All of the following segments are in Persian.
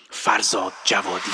فرزاد جوادی.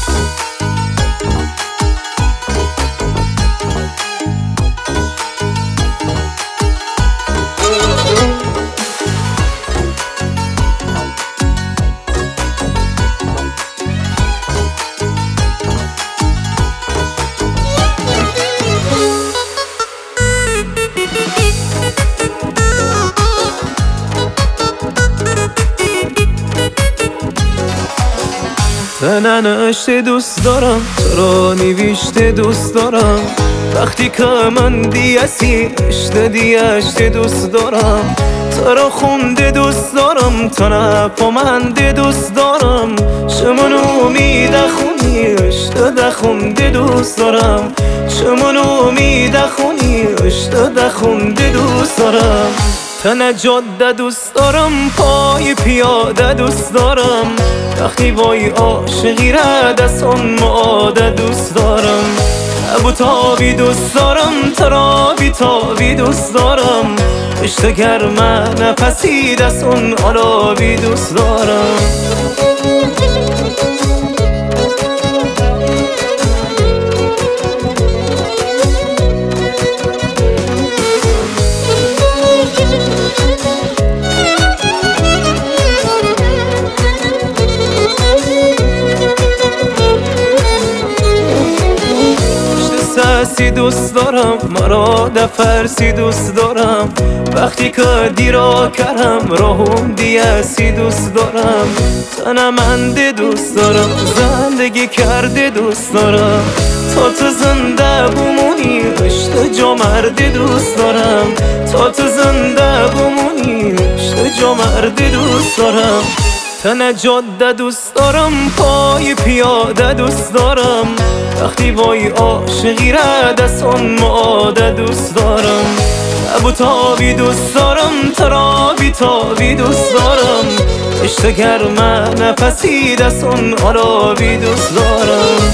ننشته دوست دارم، تو را نوشته دوست دارم. وقتی که من دیسی اشته دیشته دوست دارم. تو را خونده دوست دارم، تو نپامنده دوست دارم. شمون امید خونی اشته دخونده دوست دارم. شمون امید خونی اشته دخونده دوست دارم. تن جاده دوست دارم، پای پیاده دوست دارم. وقتی وای عاشقی را دستان معاده دوست دارم. ابو تابی دوست دارم، ترابی تابی دوست دارم. عشق گرمه نفسی دستان آلابی دوست دارم. سسی دوست دارم، مرا دفرسی دوست دارم. وقتی که دیرا کردم راهم دیسی دوست دارم. تنمنده دوست دارم، زندگی کرده دوست دارم. تا تو زنده بمونی عشق جا مرده دوست دارم. تا تو زنده بمونی عشق جا مرده دوست دارم. تن جاده دوست دارم، پای پیاده دوست دارم. وقتی وای عاشقی را دستان معاده دوست دارم. ابو تابی دوست دارم، ترابی تابی دوست دارم. عشق گرمه نفسی دستان آلابی دوست دارم.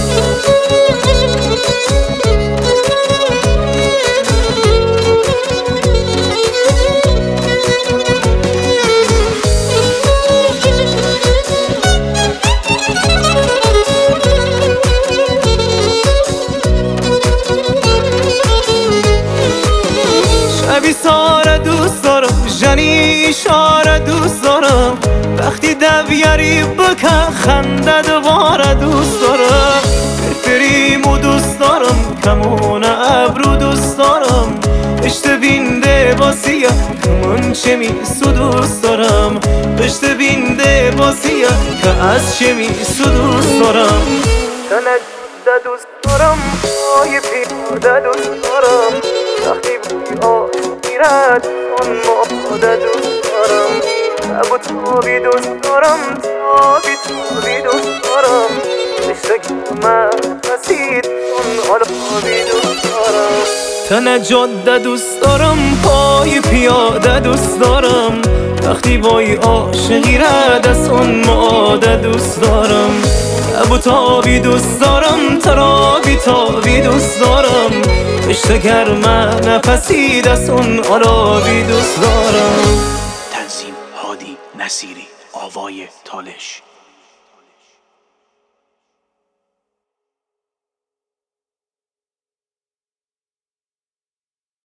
شبی ساره دوست دارم، جنی اشاره دوست دارم. وقتی دویری بکن خنده دوباره دوست دارم. فریمو دوست دارم، کمون ابرو دوست دارم. پشت بینده باسیه کمون چه میسو دوست دارم. پشت بینده باسیه که از چه میسو دوست دارم. تنجده دوست دارم، پای پیاده دوست دارم. وقتی رد اون معاده دوست دارم. ابو تابی دوست دارم، تابی تابی دوست دارم. عشق گرمه نفسی اون آلابی دوست دارم. تن جاده دوست دارم، پای پیاده دوست دارم. وقتی وای عاشقی را دستان معاده دوست دارم. ابو تابی دوست دارم، ترابی تابی دوست دارم. عشق گرمه نفسی دستان آلابی دوست دارم. تنظیم هادی نصیری، آوای تالش.